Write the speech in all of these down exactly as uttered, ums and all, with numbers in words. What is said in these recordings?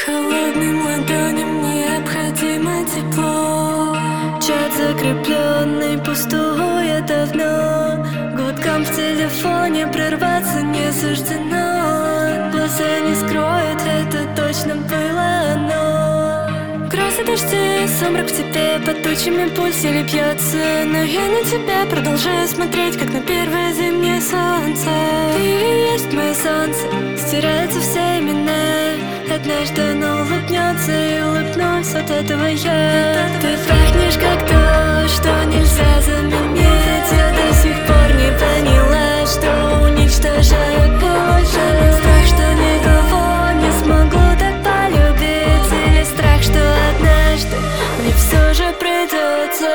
Холодным ладоням необходимо тепло. Чат закрепленный пустует давно. Гудкам в телефоне прерваться не суждено. Глаза не скроют, это точно было оно. Грозы, дожди, сумрак в тебе, под тучами пульс еле бьется. Но я на тебя продолжаю смотреть, как на первое зимнее солнце. Ты и есть мое солнце, стираются все имена. Однажды оно улыбнется, и улыбнусь от этого я. Ты пахнешь как то, что нельзя заменить. Я до сих пор не поняла, что уничтожаю боль. Страх, что никого не смогу так полюбить. Или страх, что однажды мне все же придется.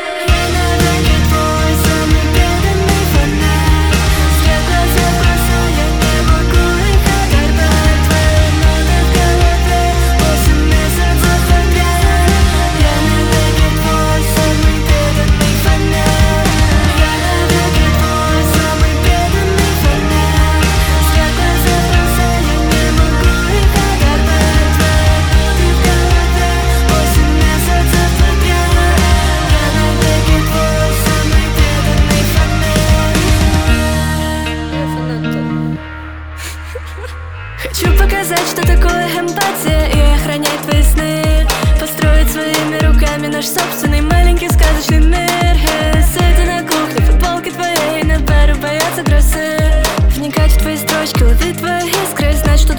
Хочу показать, что такое эмпатия, и охранять твои сны. Построить своими руками наш собственный маленький сказочный мир. Сидя на кухне, футболке твоей, на пару боятся грозы. Вникать в твои строчки, ловить твои искры, знать, что